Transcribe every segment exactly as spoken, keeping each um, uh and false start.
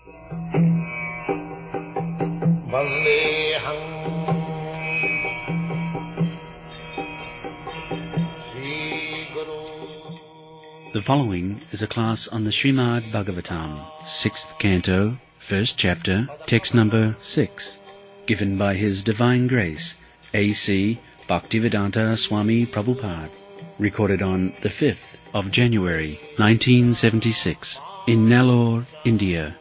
The following is a class on the Srimad Bhagavatam, sixth canto, first chapter, text number six, given by His Divine Grace, A C Bhaktivedanta Swami Prabhupada, recorded on the fifth of January, nineteen seventy-six, in Nellore, India.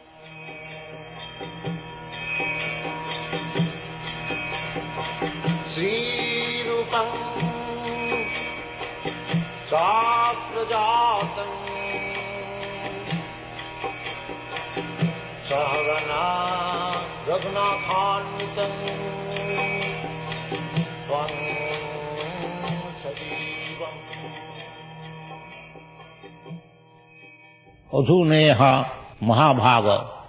अधुनेहा महाभाग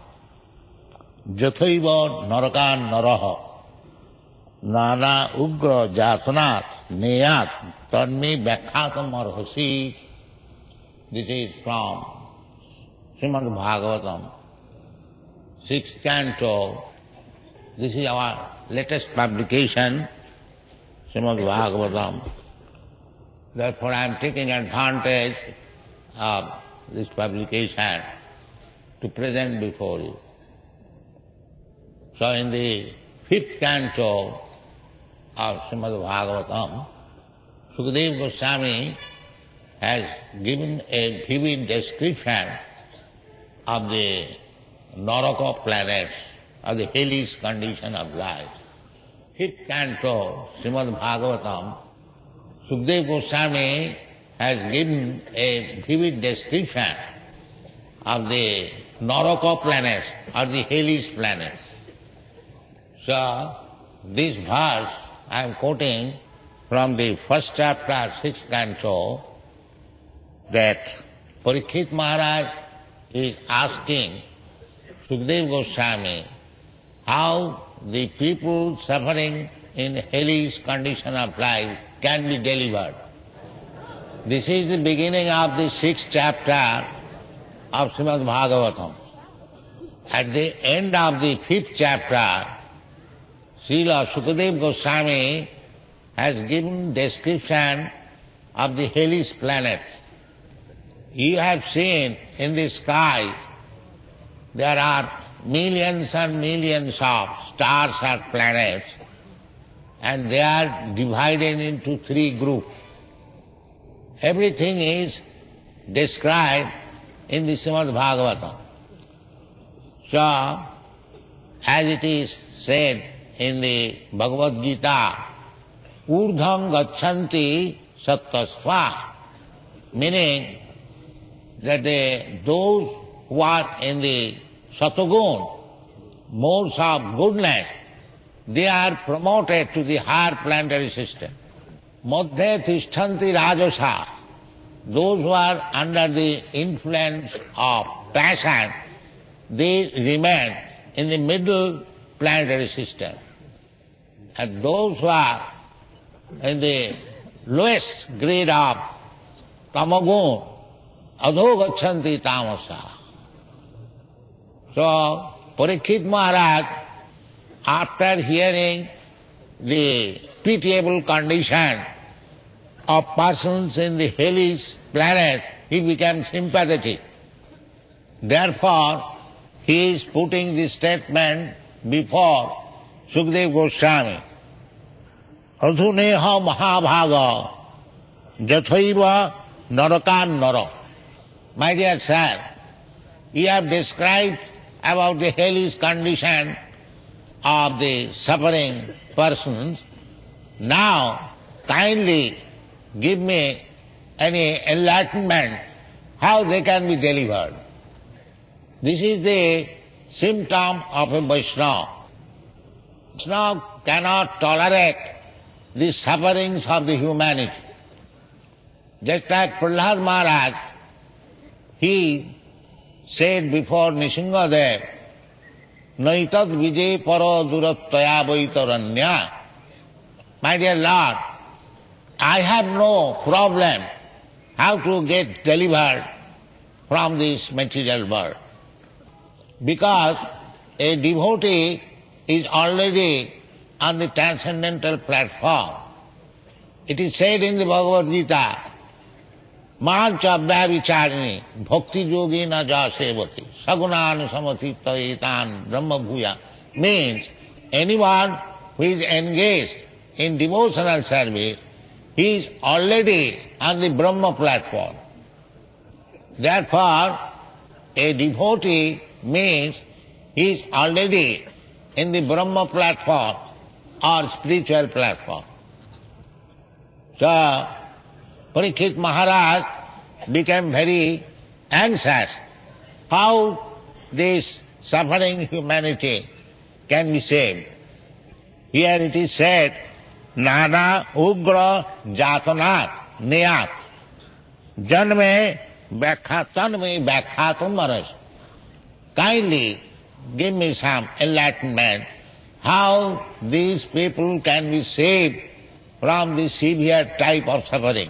जथैव नरकान् नरः नाना उग्र जातनात् नेयात् तन्मे व्याख्यातम् अर्हसि. This is from Srimad Bhagavatam, sixth canto. This is our latest publication, Srimad Bhagavatam. Therefore I am taking advantage of this publication to present before you. So in the fifth canto of Srimad Bhagavatam, Sukadeva Goswami has given a vivid description of the Naraka planets, of the hellish condition of life. Fifth canto, Srimad Bhagavatam, Sukadeva Goswami has given a vivid description of the Naraka planets, or the hellish planets. So, this verse I am quoting from the first chapter, sixth canto, that Parikshit Maharaj is asking Sukadeva Goswami how the people suffering in hellish condition of life can be delivered. This is the beginning of the sixth chapter of Srimad Bhagavatam. At the end of the fifth chapter, Srila Sukadeva Goswami has given description of the hellish planets. You have seen in the sky there are millions and millions of stars or planets, and they are divided into three groups. Everything is described in the Srimad Bhagavatam. So, as it is said in the Bhagavad Gita, Urdham Gachanti Sattvastva, meaning that they, those who are in the Satagun, modes of goodness, they are promoted to the higher planetary system. Madhya Tishthanti Rajasa, those who are under the influence of passion, they remain in the middle planetary system. And those who are in the lowest grade of Tamagun, Adho Gachanti Tamasa. So, Parikshit Maharaj, after hearing the pitiable condition of persons in the hellish planet, he became sympathetic. Therefore, he is putting this statement before Sukadeva Goswami. Adhuneha Mahabhaga Jathaiva Narakan Nara. My dear sir, you have described about the hellish condition of the suffering persons. Now, kindly give me any enlightenment how they can be delivered. This is the symptom of a Vaishnava. Vaishnava cannot tolerate the sufferings of the humanity. Just like Prahlad Maharaj, he said before Nishingadev, Naitad vijay paro durattaya vaitaranya. My dear Lord, I have no problem how to get delivered from this material world. Because a devotee is already on the transcendental platform. It is said in the Bhagavad Gita, Mancha Vyabhicharini Bhakti Yogina Jasevati Sagunan Samatitayitan Brahma Bhuya, means anyone who is engaged in devotional service, he is already on the Brahma platform. Therefore, a devotee means he is already in the Brahma platform or spiritual platform. So, Parikshit Maharaj became very anxious how this suffering humanity can be saved. Here it is said, Nana Ugra Jatanat Niyat Janme Vyakhatanme Vyakhatam Maras. Kindly give me some enlightenment how these people can be saved from this severe type of suffering.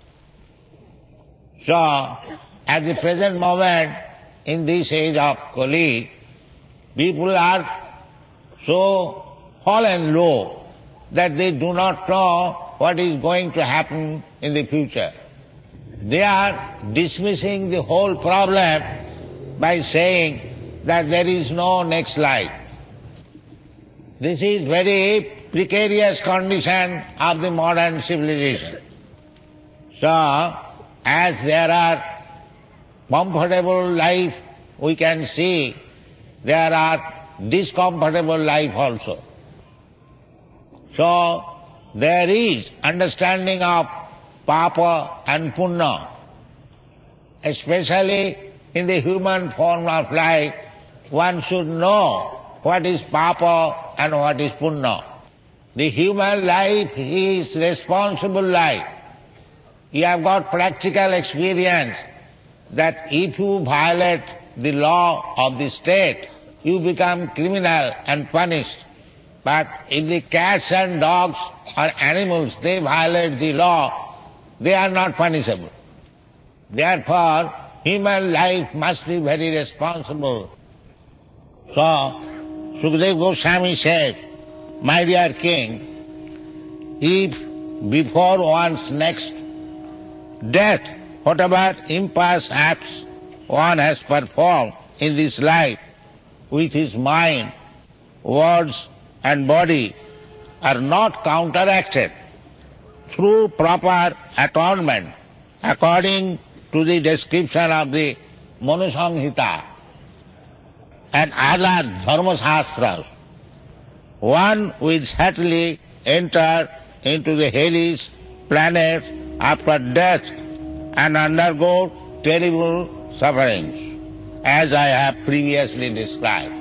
So, at the present moment, in this age of Kali, people are so fallen low that they do not know what is going to happen in the future. They are dismissing the whole problem by saying that there is no next life. This is very precarious condition of the modern civilization. So, as there are comfortable life, we can see there are discomfortable life also. So, there is understanding of papa and punya. Especially in the human form of life, one should know what is papa and what is punya. The human life is responsible life. You have got practical experience that if you violate the law of the state, you become criminal and punished. But if the cats and dogs or animals, they violate the law, they are not punishable. Therefore, human life must be very responsible. So, Sukadeva Goswami says, my dear king, if before one's next death, whatever impious acts one has performed in this life with his mind, words and body are not counteracted through proper atonement according to the description of the Manu Samhita and other Dharma Shastras, one will certainly enter into the hellish planet after death and undergo terrible sufferings, as I have previously described.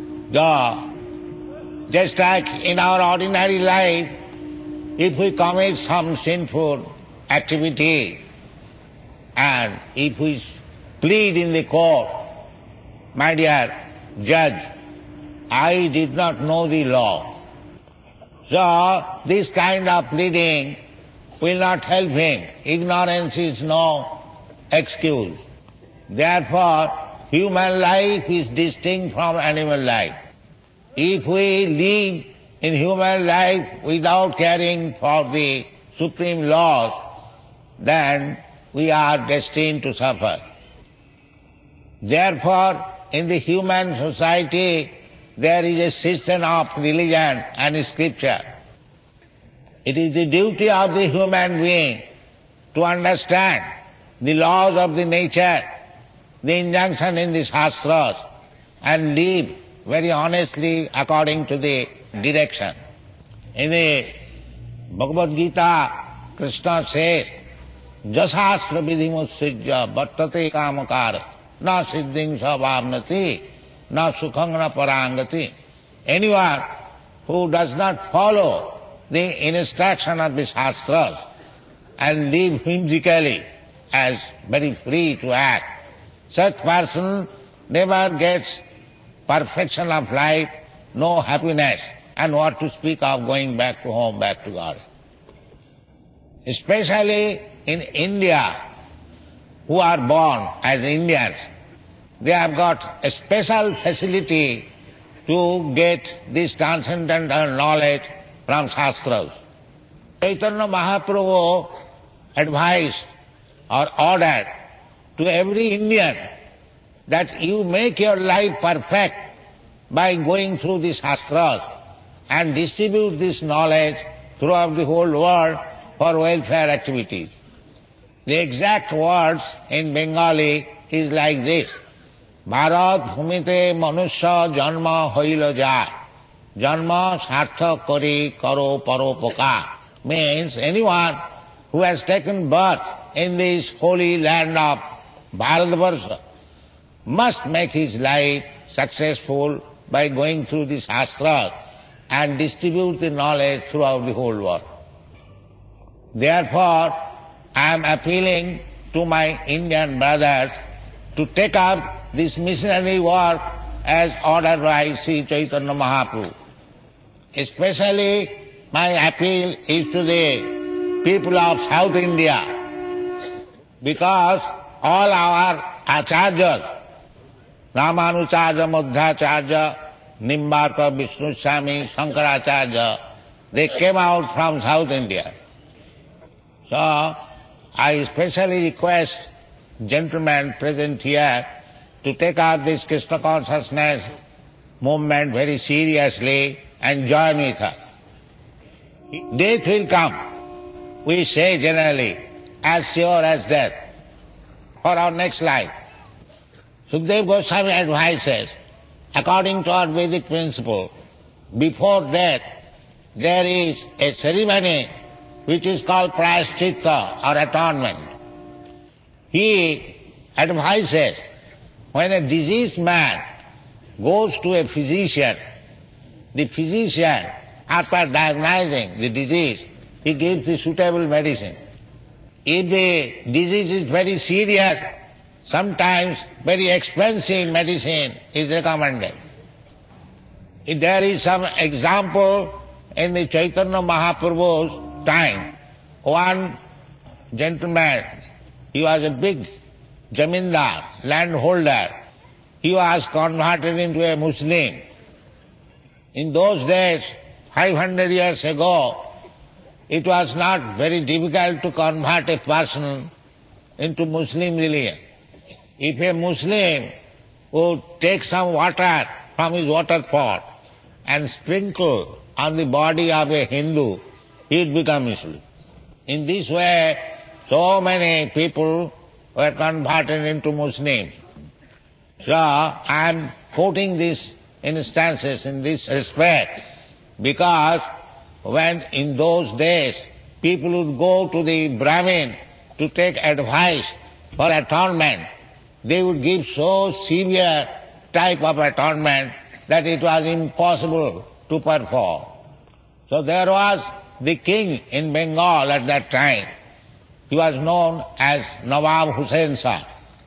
The, just like in our ordinary life, if we commit some sinful activity and if we plead in the court, my dear judge, I did not know the law. So, this kind of pleading will not help him. Ignorance is no excuse. Therefore, human life is distinct from animal life. If we live in human life without caring for the supreme laws, then we are destined to suffer. Therefore, in the human society, there is a system of religion and scripture. It is the duty of the human being to understand the laws of the nature, the injunction in the Shastras, and live very honestly according to the direction. In the Bhagavad Gita, Krishna says, Jasastra vidhimussijya bhattate kamakar na siddhing savamnati na sukhang na parangati. Anyone who does not follow the instruction of the Shastras and live whimsically as very free to act, such person never gets perfection of life, no happiness, and what to speak of going back to home, back to God. Especially in India, who are born as Indians, they have got a special facility to get this transcendental knowledge from Shastras. Chaitanya Mahaprabhu advised or ordered to every Indian that you make your life perfect by going through the Shastras and distribute this knowledge throughout the whole world for welfare activities. The exact words in Bengali is like this: Bharat bhumite manusya janma hoilo ja, janma sartha kari karo paropoka. Means anyone who has taken birth in this holy land of Bharatvarsha must make his life successful by going through the Shastras and distribute the knowledge throughout the whole world. Therefore, I am appealing to my Indian brothers to take up this missionary work as ordered by Sri Chaitanya Mahaprabhu. Especially my appeal is to the people of South India, because all our acharyas, Ramanujarya, Madhvacharya, Nimbarka, Vishnu Swami, Shankaracharya, they came out from South India. So, I especially request gentlemen present here to take up this Krishna consciousness movement very seriously and join with us. Death will come, we say generally, as sure as death, for our next life. Sukadeva Goswami advises, according to our Vedic principle, before death there is a ceremony which is called prayaschitta or atonement. He advises, when a diseased man goes to a physician, the physician, after diagnosing the disease, he gives the suitable medicine. If the disease is very serious, sometimes very expensive medicine is recommended. If there is some example in the Chaitanya Mahaprabhu's time, one gentleman, he was a big jamindar, landholder. He was converted into a Muslim. In those days, five hundred years ago, it was not very difficult to convert a person into Muslim religion. If a Muslim would take some water from his water pot and sprinkle on the body of a Hindu, he would become Muslim. In this way, so many people were converted into Muslims. So, I am quoting these instances in this respect because when in those days people would go to the Brahmin to take advice for atonement, they would give so severe type of atonement that it was impossible to perform. So there was the king in Bengal at that time. He was known as Nawab Hussain Shah.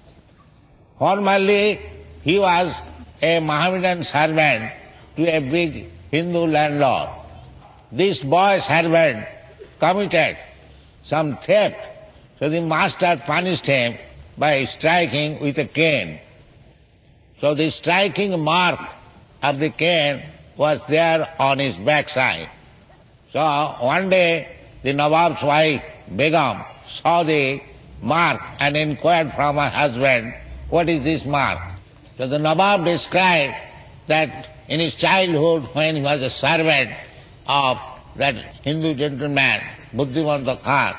Formerly, he was a Mohammedan servant to a big Hindu landlord. This boy servant committed some theft, so the master punished him by striking with a cane. So the striking mark of the cane was there on his backside. So one day the Nawab's wife, Begum, saw the mark and inquired from her husband, what is this mark? So the Nawab described that in his childhood, when he was a servant of that Hindu gentleman, Buddhimanta Khan,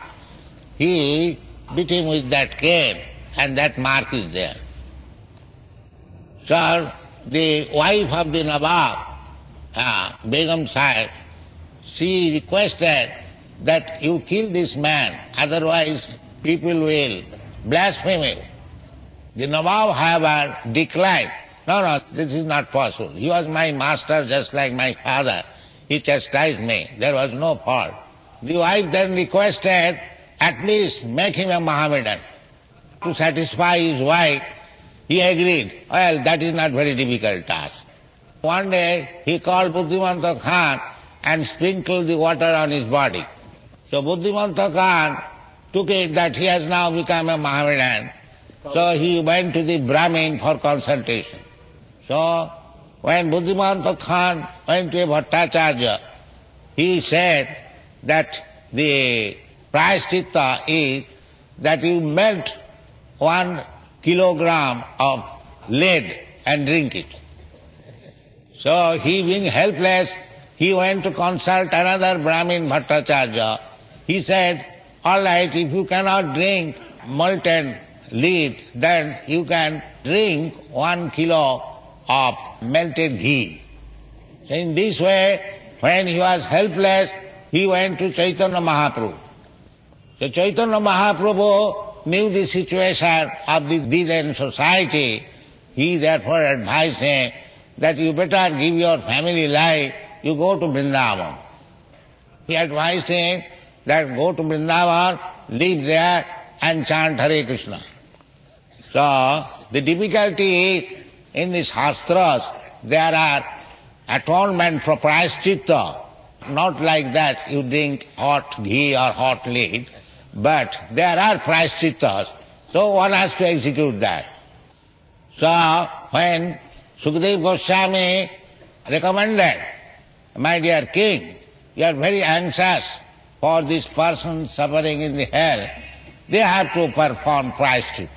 he beat him with that cane and that mark is there. So the wife of the Nawab, uh, Begum said, she requested that you kill this man, otherwise people will blaspheme him. The Nawab, however, declined. No, no, this is not possible. He was my master just like my father. He chastised me. There was no fault. The wife then requested, at least make him a Mohammedan. To satisfy his wife, he agreed. Well, that is not very difficult task. One day, he called Buddhimanta Khan and sprinkled the water on his body. So Buddhimanta Khan took it that he has now become a Mohammedan So he went to the Brahmin for consultation. So when Buddhimanta Khan went to a Bhattacharya, he said that the prayaschitta is that you melt one kilogram of lead and drink it. So he being helpless, he went to consult another Brahmin Bhattacharya. He said, all right, if you cannot drink molten lead, then you can drink one kilo of melted ghee. So in this way, when he was helpless, he went to Chaitanya Mahaprabhu. So Chaitanya Mahaprabhu knew the situation of the Diden society. He therefore advised him that you better give your family life, you go to Vrindavan. He advised him that go to Vrindavan, live there and chant Hare Krishna. So the difficulty is, in the Shastras, there are atonement for prayaschitta. Not like that you drink hot ghee or hot lead, but there are prayaschittas, so one has to execute that. So when Sukadeva Goswami recommended, my dear king, you are very anxious for this person suffering in the hell, they have to perform prayaschitta.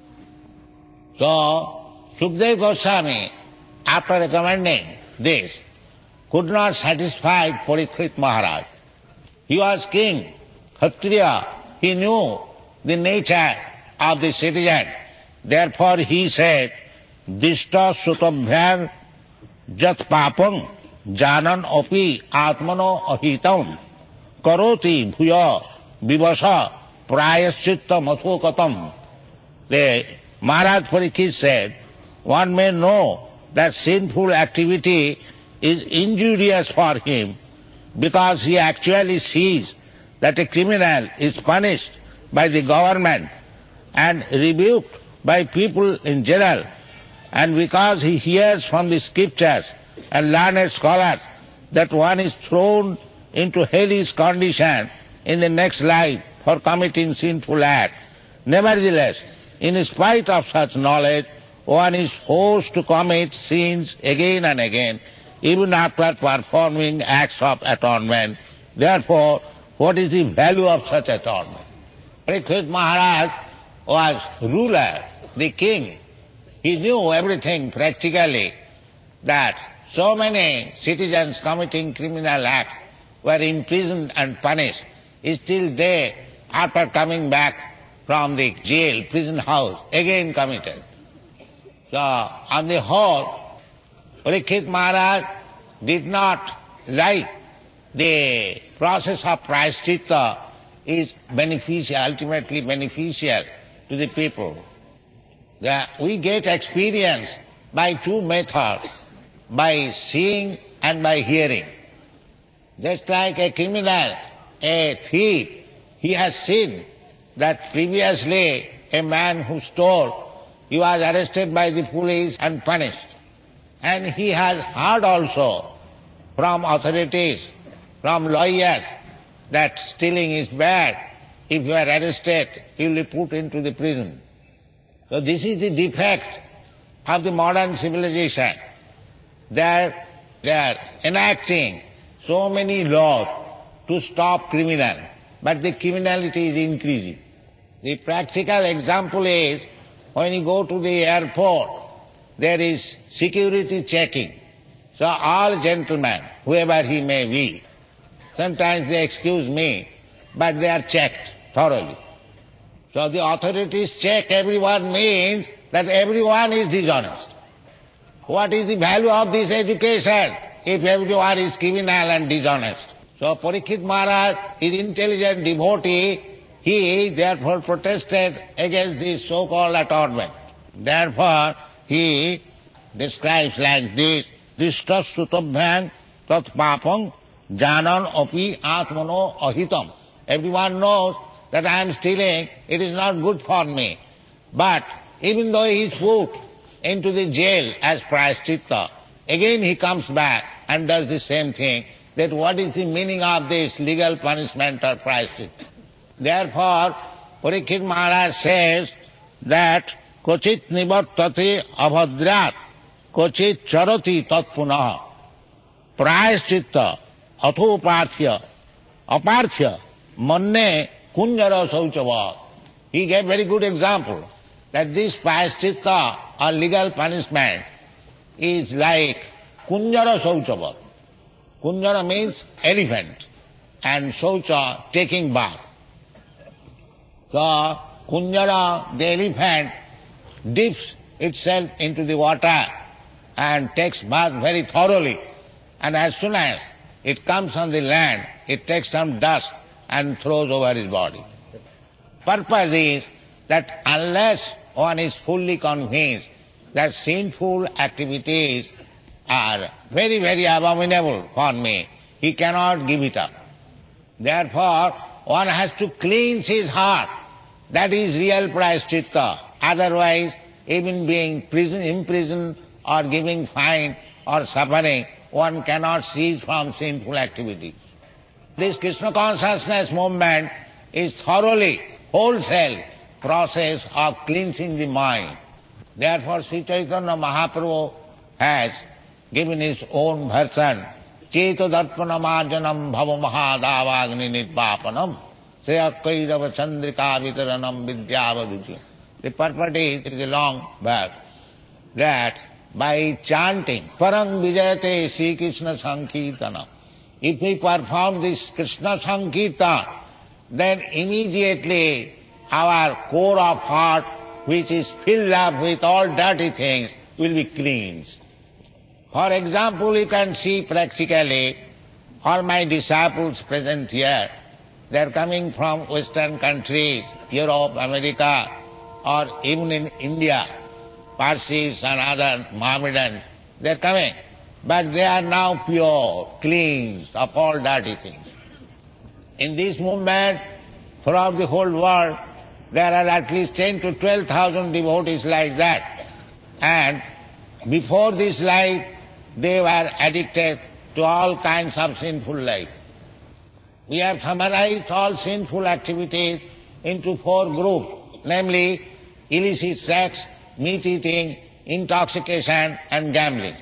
So Sukadeva Goswami, after recommending this, could not satisfy Parikshit Maharaj. He was king, Kshatriya, he knew the nature of the citizen. Therefore he said, Dishta sutabhyam jat papam janan api atmano ahitam karoti bhuya vivasa prayaschitta mathokatam. The Maharaj Parikshit said, one may know that sinful activity is injurious for him because he actually sees that a criminal is punished by the government and rebuked by people in general, and because he hears from the scriptures and learned scholars that one is thrown into hellish condition in the next life for committing sinful acts. Nevertheless, in spite of such knowledge, one is forced to commit sins again and again, even after performing acts of atonement. Therefore, what is the value of such atonement? Parikshit Maharaj was ruler, the king. He knew everything practically, that so many citizens committing criminal acts were imprisoned and punished. Still they, after coming back from the jail, prison house, again committed. So, on the whole, Parikshit Maharaj did not like the process of prayaschitta is beneficial, ultimately beneficial to the people. The, we get experience by two methods, by seeing and by hearing. Just like a criminal, a thief, he has seen that previously a man who stole, he was arrested by the police and punished. And he has heard also from authorities, from lawyers, that stealing is bad. If you are arrested, you will be put into the prison. So this is the defect of the modern civilization. They are, they are enacting so many laws to stop criminal, but the criminality is increasing. The practical example is, when you go to the airport, there is security checking. So all gentlemen, whoever he may be, sometimes they excuse me, but they are checked thoroughly. So the authorities check everyone means that everyone is dishonest. What is the value of this education if everyone is criminal and dishonest? So Parikshit Maharaj is intelligent devotee. He therefore protested against this so-called atonement. Therefore he describes like this, Dishta sutabhyam tat papam janan api atmano ahitam. Everyone knows that I am stealing, it is not good for me. But even though he is put into the jail as prayaschitta, again he comes back and does the same thing. That what is the meaning of this legal punishment or prayaschitta? Therefore, Parikshit Maharaj says that kochit nivartate abhadrat, kochit charati tatpunah, prayaschitta, athoparthya, aparthya, manne kunjara sauchava. He gave very good example that this prayaschitta or legal punishment is like kunjara sauchava. Kunjara means elephant and saucha taking bath. So kunjara, the elephant, dips itself into the water and takes bath very thoroughly, and as soon as it comes on the land, it takes some dust and throws over his body. Purpose is that unless one is fully convinced that sinful activities are very, very abominable for me, he cannot give it up. Therefore, one has to cleanse his heart. That is real prayaschitta. Otherwise, even being prison, imprisoned or giving fine or suffering, one cannot cease from sinful activities. This Krishna consciousness movement is thoroughly, wholesale process of cleansing the mind. Therefore, Sri Chaitanya Mahaprabhu has given his own version, Cheto Darpana Marjanam Bhava Mahadavagni Nidvapanam Sriyakairava Chandrika Vitaranam Vidyavaduchi. The purport is, it is a long verse, that by chanting Parang Vijayate Sri Krishna Sankirtana, if we perform this Krishna Sankirtan, then immediately our core of heart, which is filled up with all dirty things, will be cleansed. For example, you can see practically all my disciples present here, they are coming from Western countries, Europe, America, or even in India, Parsis and other Mohammedans, they are coming. But they are now pure, cleansed of all dirty things. In this movement, throughout the whole world, there are at least ten to twelve thousand devotees like that. And before this life, they were addicted to all kinds of sinful life. We have summarized all sinful activities into four groups, namely illicit sex, meat eating, intoxication and gambling.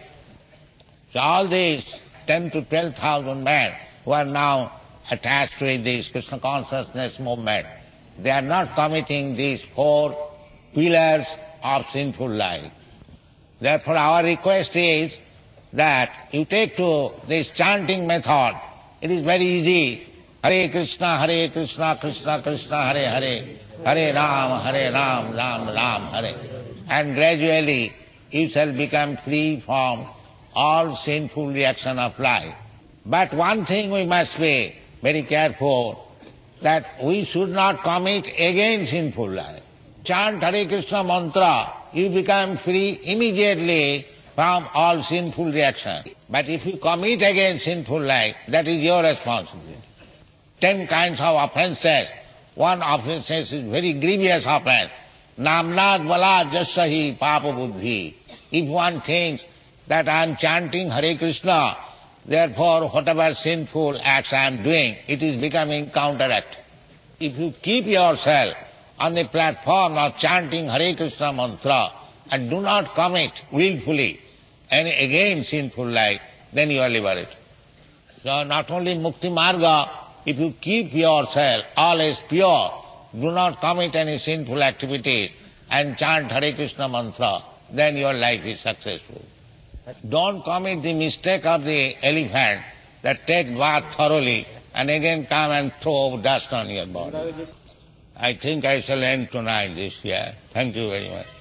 So all these ten to twelve thousand men who are now attached with this Krishna consciousness movement, they are not committing these four pillars of sinful life. Therefore our request is that you take to this chanting method. It is very easy. Hare Krishna, Hare Krishna, Krishna Krishna, Hare Hare, Hare Ram, Hare Ram, Ram Ram, Hare. And gradually you shall become free from all sinful reaction of life. But one thing we must be very careful, that we should not commit again sinful life. Chant Hare Krishna mantra, you become free immediately from all sinful reaction. But if you commit again sinful life, that is your responsibility. Ten kinds of offences. One offence is very grievous offence. Namnad vala jasahi papa buddhi. If one thinks that I am chanting Hare Krishna, therefore whatever sinful acts I am doing, it is becoming counteract. If you keep yourself on the platform of chanting Hare Krishna mantra and do not commit willfully any again sinful life, then you are liberated. So not only Mukti Marga, if you keep yourself always pure, do not commit any sinful activity and chant Hare Krishna mantra, then your life is successful. Don't commit the mistake of the elephant that take bath thoroughly and again come and throw dust on your body. I think I shall end tonight this year. Thank you very much.